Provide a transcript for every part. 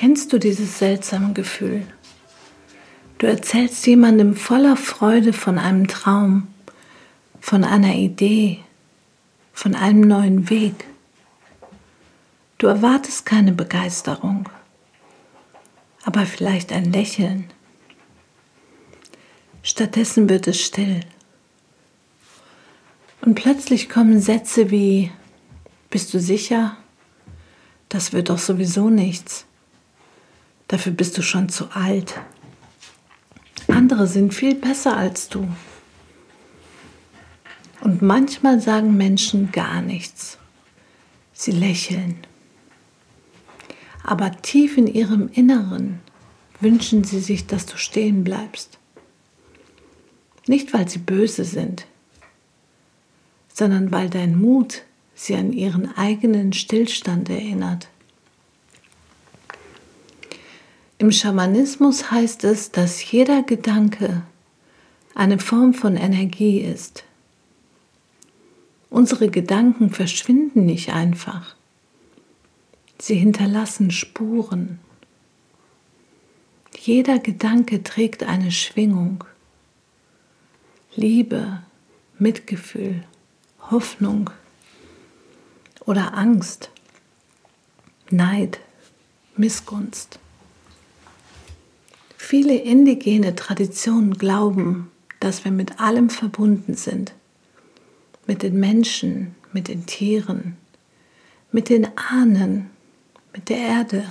Kennst du dieses seltsame Gefühl? Du erzählst jemandem voller Freude von einem Traum, von einer Idee, von einem neuen Weg. Du erwartest keine Begeisterung, aber vielleicht ein Lächeln. Stattdessen wird es still. Und plötzlich kommen Sätze wie: Bist du sicher? Das wird doch sowieso nichts. Dafür bist du schon zu alt. Andere sind viel besser als du. Und manchmal sagen Menschen gar nichts. Sie lächeln. Aber tief in ihrem Inneren wünschen sie sich, dass du stehen bleibst. Nicht, weil sie böse sind, sondern weil dein Mut sie an ihren eigenen Stillstand erinnert. Im Schamanismus heißt es, dass jeder Gedanke eine Form von Energie ist. Unsere Gedanken verschwinden nicht einfach. Sie hinterlassen Spuren. Jeder Gedanke trägt eine Schwingung. Liebe, Mitgefühl, Hoffnung oder Angst, Neid, Missgunst. Viele indigene Traditionen glauben, dass wir mit allem verbunden sind. Mit den Menschen, mit den Tieren, mit den Ahnen, mit der Erde.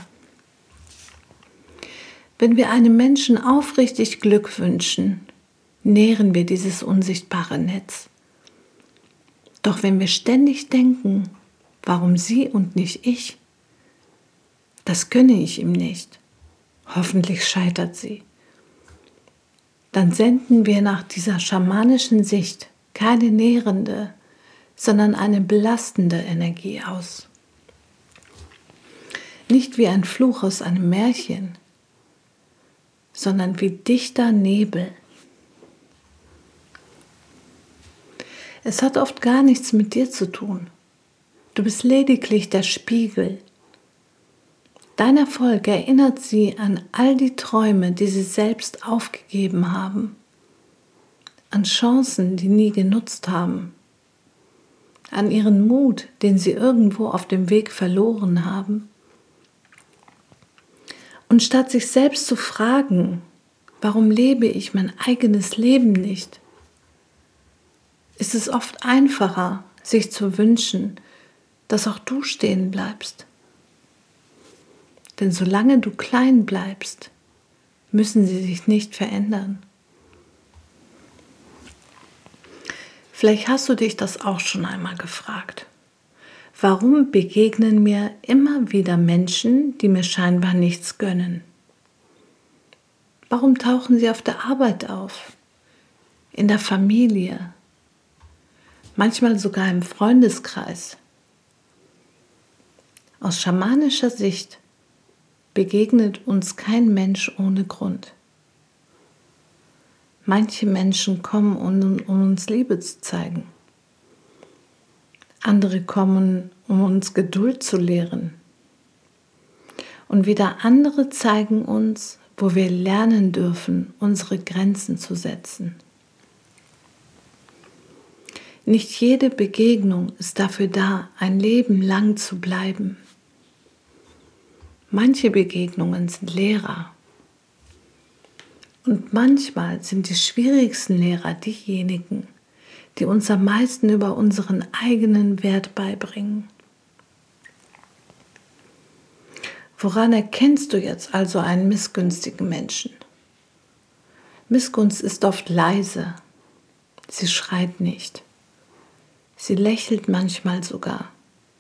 Wenn wir einem Menschen aufrichtig Glück wünschen, nähren wir dieses unsichtbare Netz. Doch wenn wir ständig denken, warum sie und nicht ich, das gönne ich ihm nicht, hoffentlich scheitert sie, dann senden wir nach dieser schamanischen Sicht keine nährende, sondern eine belastende Energie aus. Nicht wie ein Fluch aus einem Märchen, sondern wie dichter Nebel. Es hat oft gar nichts mit dir zu tun. Du bist lediglich der Spiegel. Dein Erfolg erinnert sie an all die Träume, die sie selbst aufgegeben haben, an Chancen, die nie genutzt haben, an ihren Mut, den sie irgendwo auf dem Weg verloren haben. Und statt sich selbst zu fragen, warum lebe ich mein eigenes Leben nicht, ist es oft einfacher, sich zu wünschen, dass auch du stehen bleibst. Denn solange du klein bleibst, müssen sie sich nicht verändern. Vielleicht hast du dich das auch schon einmal gefragt. Warum begegnen mir immer wieder Menschen, die mir scheinbar nichts gönnen? Warum tauchen sie auf der Arbeit auf, in der Familie, manchmal sogar im Freundeskreis? Aus schamanischer Sicht begegnet uns kein Mensch ohne Grund. Manche Menschen kommen, um uns Liebe zu zeigen. Andere kommen, um uns Geduld zu lehren. Und wieder andere zeigen uns, wo wir lernen dürfen, unsere Grenzen zu setzen. Nicht jede Begegnung ist dafür da, ein Leben lang zu bleiben. Manche Begegnungen sind Lehrer. Und manchmal sind die schwierigsten Lehrer diejenigen, die uns am meisten über unseren eigenen Wert beibringen. Woran erkennst du jetzt also einen missgünstigen Menschen? Missgunst ist oft leise. Sie schreit nicht. Sie lächelt manchmal sogar.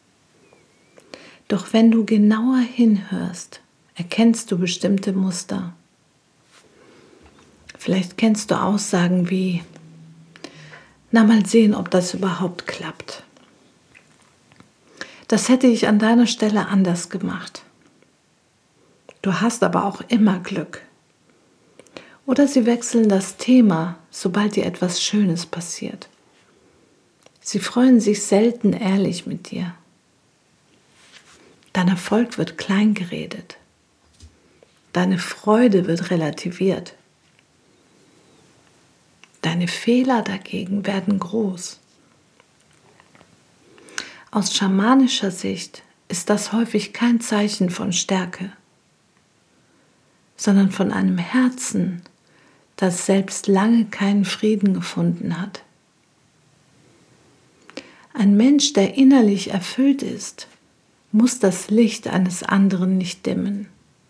Doch wenn du genauer hinhörst, erkennst du bestimmte Muster. Vielleicht kennst du Aussagen wie: Na, mal sehen, ob das überhaupt klappt. Das hätte ich an deiner Stelle anders gemacht. Du hast aber auch immer Glück. Oder sie wechseln das Thema, sobald dir etwas Schönes passiert. Sie freuen sich selten ehrlich mit dir. Dein Erfolg wird klein geredet. Deine Freude wird relativiert. Deine Fehler dagegen werden groß. Aus schamanischer Sicht ist das häufig kein Zeichen von Stärke, sondern von einem Herzen, das selbst lange keinen Frieden gefunden hat. Ein Mensch, der innerlich erfüllt ist, muss das Licht eines anderen nicht dimmen.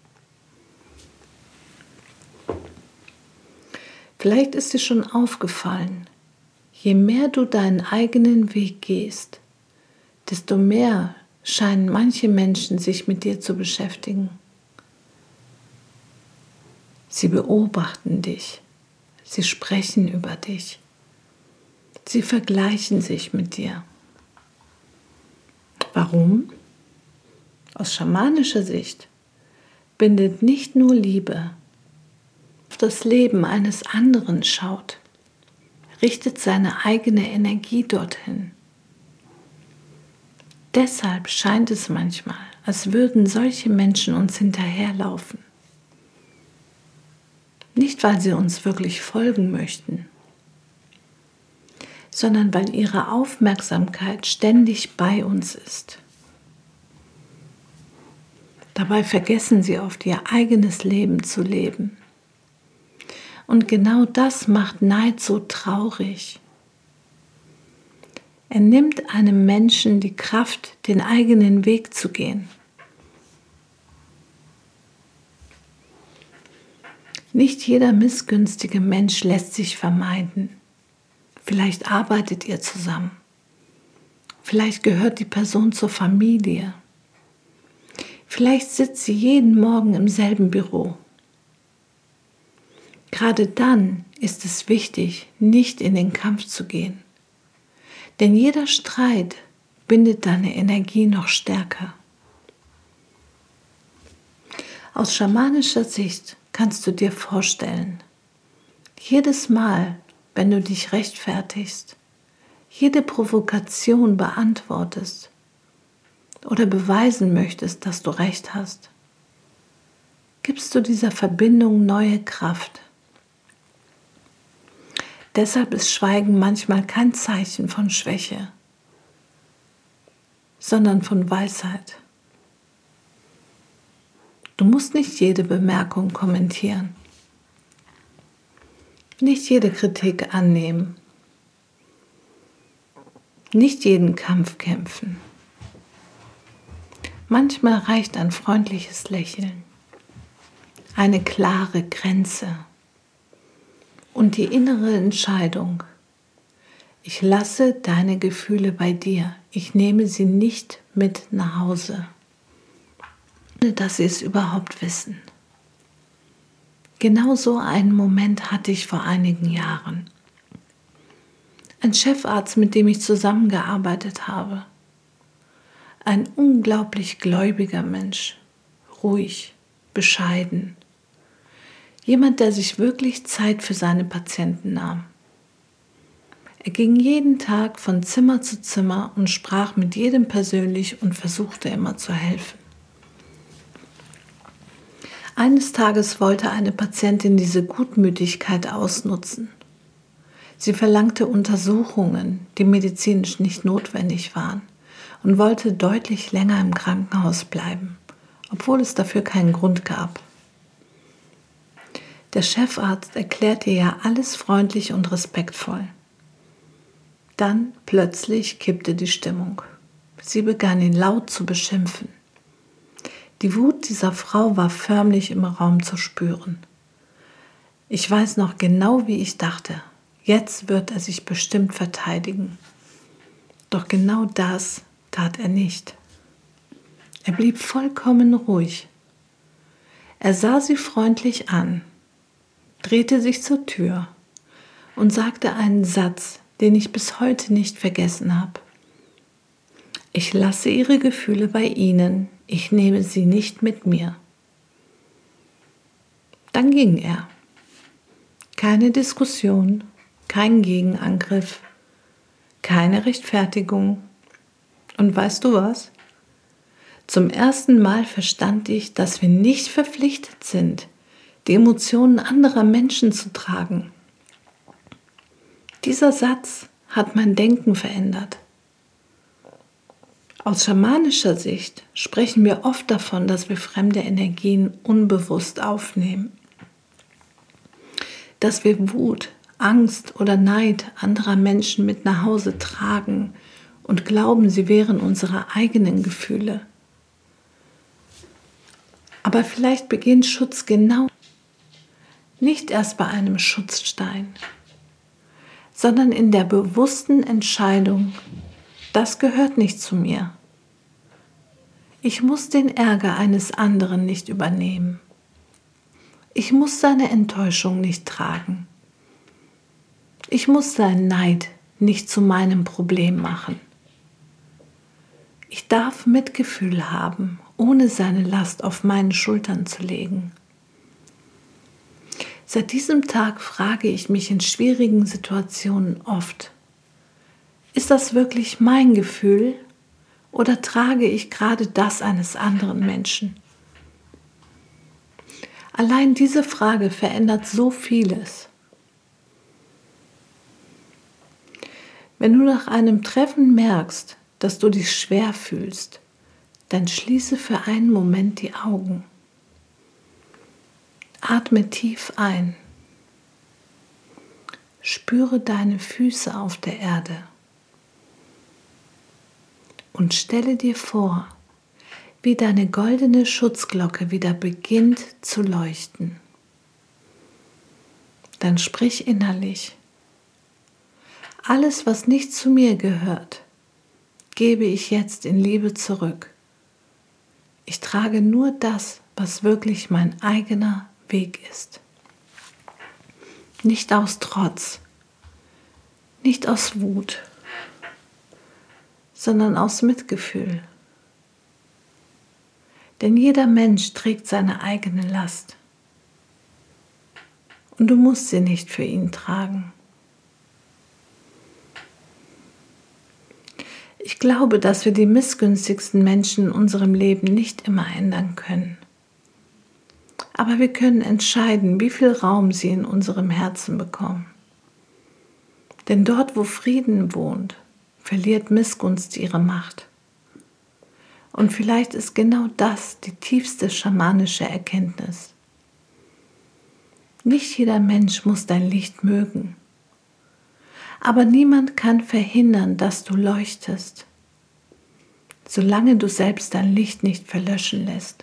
Vielleicht ist dir schon aufgefallen, je mehr du deinen eigenen Weg gehst, desto mehr scheinen manche Menschen sich mit dir zu beschäftigen. Sie beobachten dich, sie sprechen über dich, sie vergleichen sich mit dir. Warum? Aus schamanischer Sicht bindet nicht nur Liebe, auf das Leben eines anderen schaut, richtet seine eigene Energie dorthin. Deshalb scheint es manchmal, als würden solche Menschen uns hinterherlaufen. Nicht, weil sie uns wirklich folgen möchten, sondern weil ihre Aufmerksamkeit ständig bei uns ist. Dabei vergessen sie oft, ihr eigenes Leben zu leben. Und genau das macht Neid so traurig. Er nimmt einem Menschen die Kraft, den eigenen Weg zu gehen. Nicht jeder missgünstige Mensch lässt sich vermeiden. Vielleicht arbeitet ihr zusammen. Vielleicht gehört die Person zur Familie. Vielleicht sitzt sie jeden Morgen im selben Büro. Gerade dann ist es wichtig, nicht in den Kampf zu gehen. Denn jeder Streit bindet deine Energie noch stärker. Aus schamanischer Sicht kannst du dir vorstellen, jedes Mal, wenn du dich rechtfertigst, jede Provokation beantwortest oder beweisen möchtest, dass du recht hast, gibst du dieser Verbindung neue Kraft. Deshalb ist Schweigen manchmal kein Zeichen von Schwäche, sondern von Weisheit. Du musst nicht jede Bemerkung kommentieren, nicht jede Kritik annehmen, nicht jeden Kampf kämpfen. Manchmal reicht ein freundliches Lächeln, eine klare Grenze und die innere Entscheidung: Ich lasse deine Gefühle bei dir, ich nehme sie nicht mit nach Hause, ohne dass sie es überhaupt wissen. Genau so einen Moment hatte ich vor einigen Jahren. Ein Chefarzt, mit dem ich zusammengearbeitet habe. Ein unglaublich gläubiger Mensch, ruhig, bescheiden. Jemand, der sich wirklich Zeit für seine Patienten nahm. Er ging jeden Tag von Zimmer zu Zimmer und sprach mit jedem persönlich und versuchte immer zu helfen. Eines Tages wollte eine Patientin diese Gutmütigkeit ausnutzen. Sie verlangte Untersuchungen, die medizinisch nicht notwendig waren, und wollte deutlich länger im Krankenhaus bleiben, obwohl es dafür keinen Grund gab. Der Chefarzt erklärte ihr alles freundlich und respektvoll. Dann plötzlich kippte die Stimmung. Sie begann ihn laut zu beschimpfen. Die Wut dieser Frau war förmlich im Raum zu spüren. Ich weiß noch genau, wie ich dachte, jetzt wird er sich bestimmt verteidigen. Doch genau das tat er nicht. Er blieb vollkommen ruhig. Er sah sie freundlich an, drehte sich zur Tür und sagte einen Satz, den ich bis heute nicht vergessen habe. Ich lasse Ihre Gefühle bei Ihnen, ich nehme sie nicht mit mir. Dann ging er. Keine Diskussion, kein Gegenangriff, keine Rechtfertigung. Und weißt du was? Zum ersten Mal verstand ich, dass wir nicht verpflichtet sind, die Emotionen anderer Menschen zu tragen. Dieser Satz hat mein Denken verändert. Aus schamanischer Sicht sprechen wir oft davon, dass wir fremde Energien unbewusst aufnehmen. Dass wir Wut, Angst oder Neid anderer Menschen mit nach Hause tragen und glauben, sie wären unsere eigenen Gefühle. Aber vielleicht beginnt Schutz genau nicht erst bei einem Schutzstein, sondern in der bewussten Entscheidung, das gehört nicht zu mir. Ich muss den Ärger eines anderen nicht übernehmen. Ich muss seine Enttäuschung nicht tragen. Ich muss seinen Neid nicht zu meinem Problem machen. Ich darf Mitgefühl haben, ohne seine Last auf meine Schultern zu legen. Seit diesem Tag frage ich mich in schwierigen Situationen oft, ist das wirklich mein Gefühl oder trage ich gerade das eines anderen Menschen? Allein diese Frage verändert so vieles. Wenn du nach einem Treffen merkst, dass du dich schwer fühlst, dann schließe für einen Moment die Augen. Atme tief ein. Spüre deine Füße auf der Erde. Und stelle dir vor, wie deine goldene Schutzglocke wieder beginnt zu leuchten. Dann sprich innerlich: Alles, was nicht zu mir gehört, gebe ich jetzt in Liebe zurück. Ich trage nur das, was wirklich mein eigener Weg ist. Nicht aus Trotz, nicht aus Wut, sondern aus Mitgefühl. Denn jeder Mensch trägt seine eigene Last. Und du musst sie nicht für ihn tragen. Ich glaube, dass wir die missgünstigsten Menschen in unserem Leben nicht immer ändern können. Aber wir können entscheiden, wie viel Raum sie in unserem Herzen bekommen. Denn dort, wo Frieden wohnt, verliert Missgunst ihre Macht. Und vielleicht ist genau das die tiefste schamanische Erkenntnis. Nicht jeder Mensch muss dein Licht mögen. Aber niemand kann verhindern, dass du leuchtest, solange du selbst dein Licht nicht verlöschen lässt.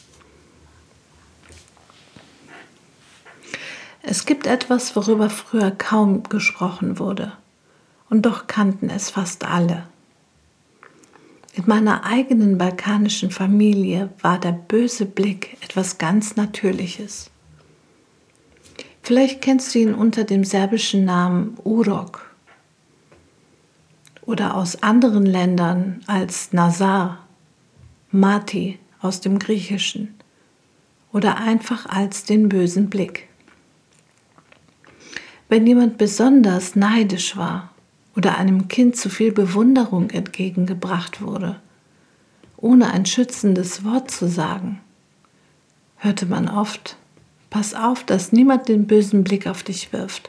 Es gibt etwas, worüber früher kaum gesprochen wurde, und doch kannten es fast alle. In meiner eigenen balkanischen Familie war der böse Blick etwas ganz Natürliches. Vielleicht kennst du ihn unter dem serbischen Namen Urok oder aus anderen Ländern als Nazar, Mati aus dem Griechischen oder einfach als den bösen Blick. Wenn jemand besonders neidisch war oder einem Kind zu viel Bewunderung entgegengebracht wurde, ohne ein schützendes Wort zu sagen, hörte man oft: Pass auf, dass niemand den bösen Blick auf dich wirft.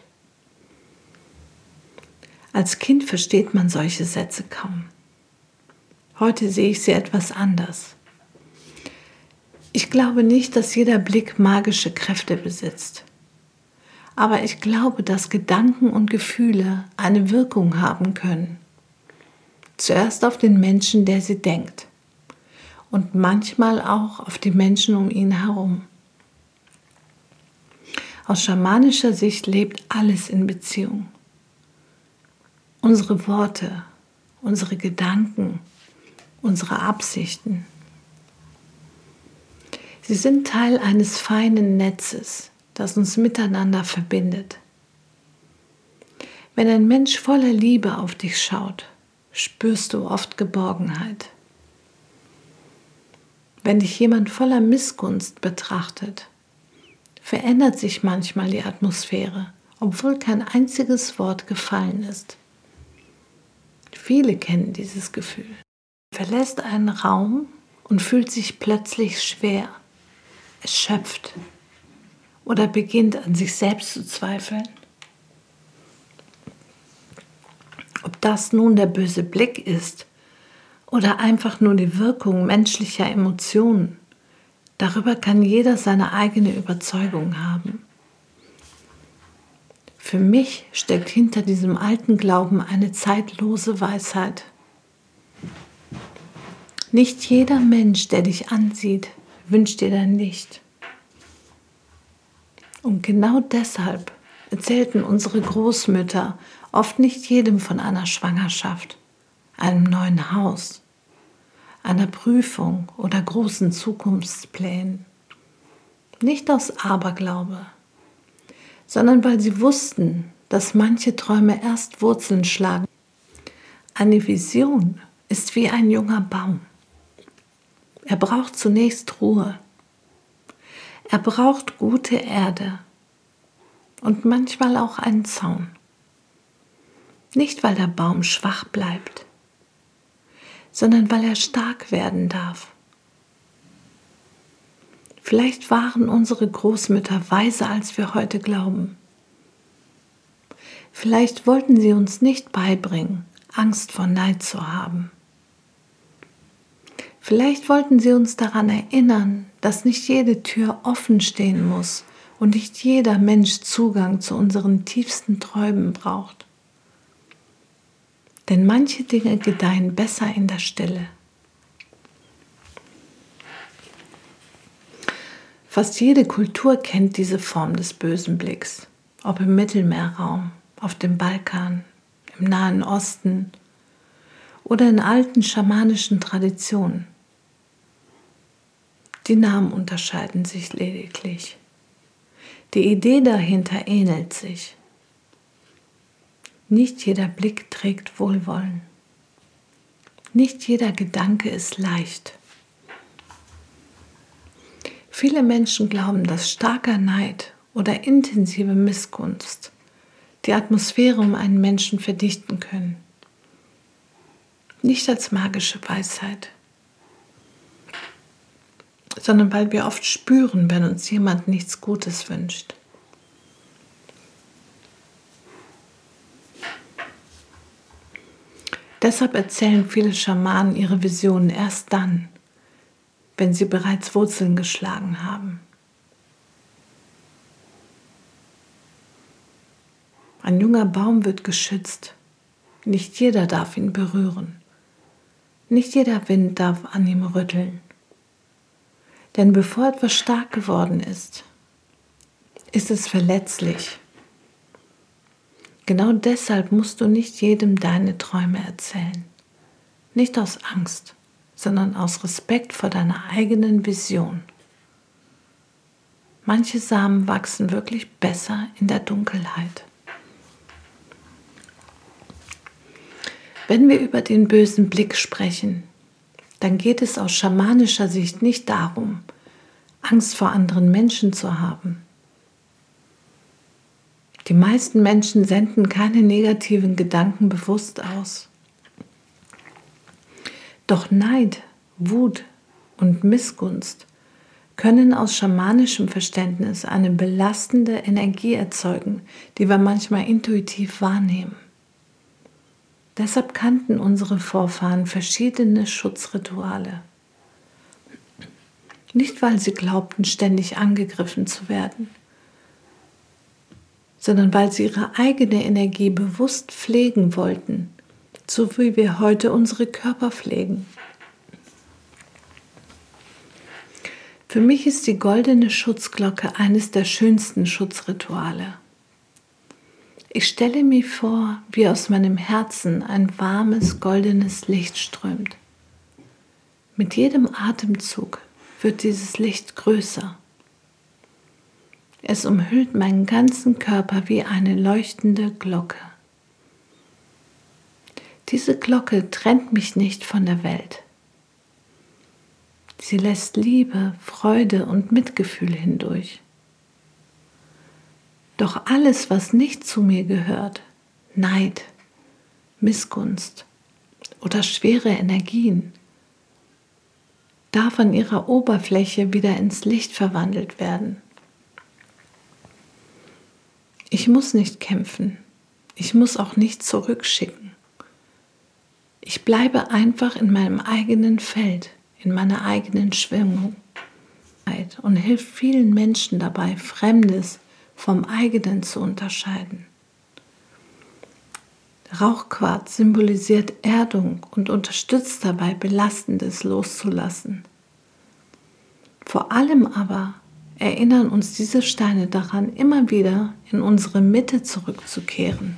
Als Kind versteht man solche Sätze kaum. Heute sehe ich sie etwas anders. Ich glaube nicht, dass jeder Blick magische Kräfte besitzt. Aber ich glaube, dass Gedanken und Gefühle eine Wirkung haben können. Zuerst auf den Menschen, der sie denkt. Und manchmal auch auf die Menschen um ihn herum. Aus schamanischer Sicht lebt alles in Beziehung. Unsere Worte, unsere Gedanken, unsere Absichten. Sie sind Teil eines feinen Netzes, das uns miteinander verbindet. Wenn ein Mensch voller Liebe auf dich schaut, spürst du oft Geborgenheit. Wenn dich jemand voller Missgunst betrachtet, verändert sich manchmal die Atmosphäre, obwohl kein einziges Wort gefallen ist. Viele kennen dieses Gefühl. Du verlässt einen Raum und fühlt sich plötzlich schwer, erschöpft oder beginnt an sich selbst zu zweifeln. Ob das nun der böse Blick ist oder einfach nur die Wirkung menschlicher Emotionen, darüber kann jeder seine eigene Überzeugung haben. Für mich steckt hinter diesem alten Glauben eine zeitlose Weisheit. Nicht jeder Mensch, der dich ansieht, wünscht dir dein Licht. Und genau deshalb erzählten unsere Großmütter oft nicht jedem von einer Schwangerschaft, einem neuen Haus, einer Prüfung oder großen Zukunftsplänen. Nicht aus Aberglaube, sondern weil sie wussten, dass manche Träume erst Wurzeln schlagen. Eine Vision ist wie ein junger Baum. Er braucht zunächst Ruhe. Er braucht gute Erde und manchmal auch einen Zaun. Nicht, weil der Baum schwach bleibt, sondern weil er stark werden darf. Vielleicht waren unsere Großmütter weiser, als wir heute glauben. Vielleicht wollten sie uns nicht beibringen, Angst vor Neid zu haben. Vielleicht wollten sie uns daran erinnern, dass nicht jede Tür offen stehen muss und nicht jeder Mensch Zugang zu unseren tiefsten Träumen braucht. Denn manche Dinge gedeihen besser in der Stille. Fast jede Kultur kennt diese Form des bösen Blicks, ob im Mittelmeerraum, auf dem Balkan, im Nahen Osten oder in alten schamanischen Traditionen. Die Namen unterscheiden sich lediglich. Die Idee dahinter ähnelt sich. Nicht jeder Blick trägt Wohlwollen. Nicht jeder Gedanke ist leicht. Viele Menschen glauben, dass starker Neid oder intensive Missgunst die Atmosphäre um einen Menschen verdichten können. Nicht als magische Weisheit, sondern weil wir oft spüren, wenn uns jemand nichts Gutes wünscht. Deshalb erzählen viele Schamanen ihre Visionen erst dann, wenn sie bereits Wurzeln geschlagen haben. Ein junger Baum wird geschützt. Nicht jeder darf ihn berühren. Nicht jeder Wind darf an ihm rütteln. Denn bevor etwas stark geworden ist, ist es verletzlich. Genau deshalb musst du nicht jedem deine Träume erzählen. Nicht aus Angst, sondern aus Respekt vor deiner eigenen Vision. Manche Samen wachsen wirklich besser in der Dunkelheit. Wenn wir über den bösen Blick sprechen, dann geht es aus schamanischer Sicht nicht darum, Angst vor anderen Menschen zu haben. Die meisten Menschen senden keine negativen Gedanken bewusst aus. Doch Neid, Wut und Missgunst können aus schamanischem Verständnis eine belastende Energie erzeugen, die wir manchmal intuitiv wahrnehmen. Deshalb kannten unsere Vorfahren verschiedene Schutzrituale. Nicht, weil sie glaubten, ständig angegriffen zu werden, sondern weil sie ihre eigene Energie bewusst pflegen wollten, so wie wir heute unsere Körper pflegen. Für mich ist die goldene Schutzglocke eines der schönsten Schutzrituale. Ich stelle mir vor, wie aus meinem Herzen ein warmes, goldenes Licht strömt. Mit jedem Atemzug wird dieses Licht größer. Es umhüllt meinen ganzen Körper wie eine leuchtende Glocke. Diese Glocke trennt mich nicht von der Welt. Sie lässt Liebe, Freude und Mitgefühl hindurch. Doch alles, was nicht zu mir gehört, Neid, Missgunst oder schwere Energien, darf an ihrer Oberfläche wieder ins Licht verwandelt werden. Ich muss nicht kämpfen. Ich muss auch nicht zurückschicken. Ich bleibe einfach in meinem eigenen Feld, in meiner eigenen Schwingung und hilft vielen Menschen dabei, Fremdes vom eigenen zu unterscheiden. Rauchquarz symbolisiert Erdung und unterstützt dabei, Belastendes loszulassen. Vor allem aber erinnern uns diese Steine daran, immer wieder in unsere Mitte zurückzukehren.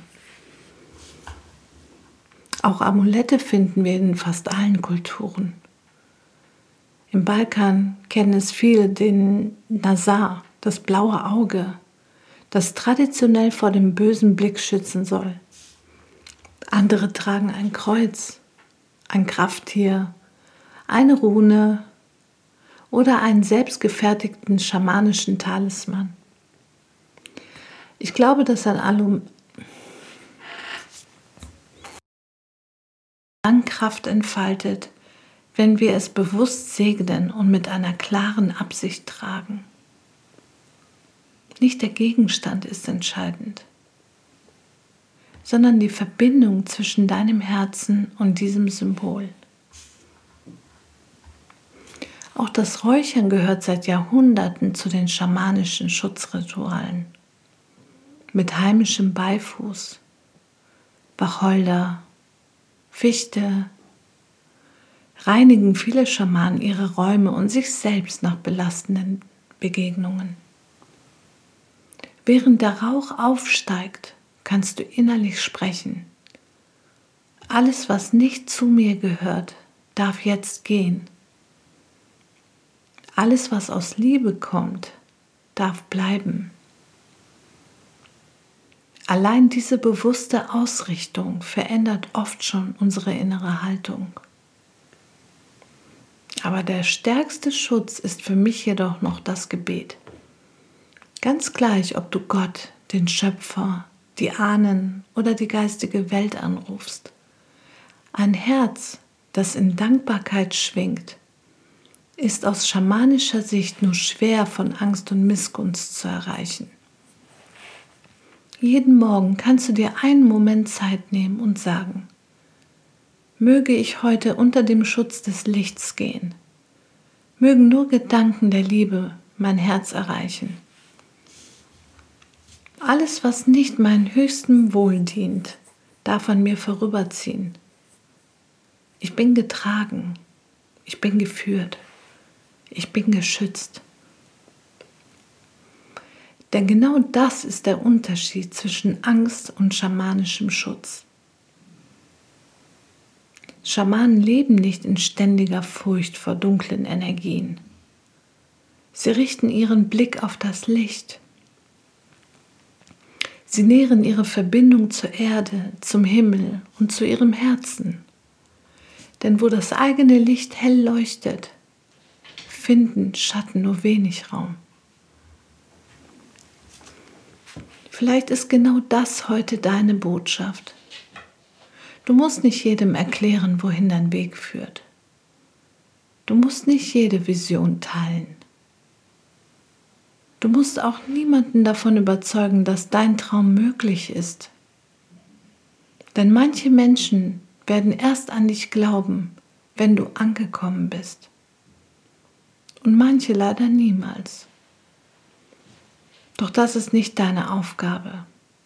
Auch Amulette finden wir in fast allen Kulturen. Im Balkan kennen es viele den Nazar, das blaue Auge, das traditionell vor dem bösen Blick schützen soll. Andere tragen ein Kreuz, ein Krafttier, eine Rune oder einen selbstgefertigten schamanischen Talisman. Ich glaube, dass ein Kraft entfaltet, wenn wir es bewusst segnen und mit einer klaren Absicht tragen. Nicht der Gegenstand ist entscheidend, sondern die Verbindung zwischen deinem Herzen und diesem Symbol. Auch das Räuchern gehört seit Jahrhunderten zu den schamanischen Schutzritualen. Mit heimischem Beifuß, Wacholder, Fichte reinigen viele Schamanen ihre Räume und sich selbst nach belastenden Begegnungen. Während der Rauch aufsteigt, kannst du innerlich sprechen. Alles, was nicht zu mir gehört, darf jetzt gehen. Alles, was aus Liebe kommt, darf bleiben. Allein diese bewusste Ausrichtung verändert oft schon unsere innere Haltung. Aber der stärkste Schutz ist für mich jedoch noch das Gebet. Ganz gleich, ob du Gott, den Schöpfer, die Ahnen oder die geistige Welt anrufst. Ein Herz, das in Dankbarkeit schwingt, ist aus schamanischer Sicht nur schwer von Angst und Missgunst zu erreichen. Jeden Morgen kannst du dir einen Moment Zeit nehmen und sagen: Möge ich heute unter dem Schutz des Lichts gehen. Mögen nur Gedanken der Liebe mein Herz erreichen. Alles, was nicht meinem höchsten Wohl dient, darf an mir vorüberziehen. Ich bin getragen, ich bin geführt, ich bin geschützt. Denn genau das ist der Unterschied zwischen Angst und schamanischem Schutz. Schamanen leben nicht in ständiger Furcht vor dunklen Energien. Sie richten ihren Blick auf das Licht. Sie nähren ihre Verbindung zur Erde, zum Himmel und zu ihrem Herzen. Denn wo das eigene Licht hell leuchtet, finden Schatten nur wenig Raum. Vielleicht ist genau das heute deine Botschaft. Du musst nicht jedem erklären, wohin dein Weg führt. Du musst nicht jede Vision teilen. Du musst auch niemanden davon überzeugen, dass dein Traum möglich ist. Denn manche Menschen werden erst an dich glauben, wenn du angekommen bist. Und manche leider niemals. Doch das ist nicht deine Aufgabe.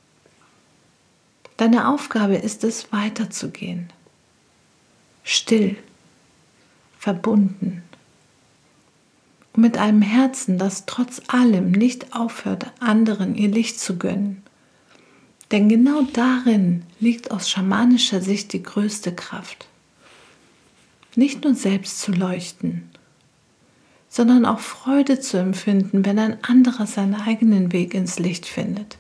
Deine Aufgabe ist es, weiterzugehen. Still, verbunden. Und mit einem Herzen, das trotz allem nicht aufhört, anderen ihr Licht zu gönnen. Denn genau darin liegt aus schamanischer Sicht die größte Kraft. Nicht nur selbst zu leuchten, sondern auch Freude zu empfinden, wenn ein anderer seinen eigenen Weg ins Licht findet.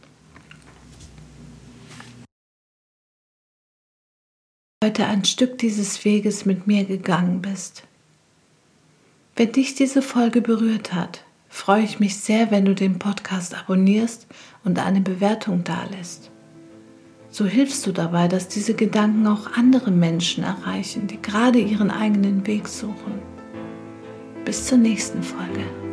Heute ein Stück dieses Weges mit mir gegangen bist. Wenn dich diese Folge berührt hat, freue ich mich sehr, wenn du den Podcast abonnierst und eine Bewertung dalässt. So hilfst du dabei, dass diese Gedanken auch andere Menschen erreichen, die gerade ihren eigenen Weg suchen. Bis zur nächsten Folge.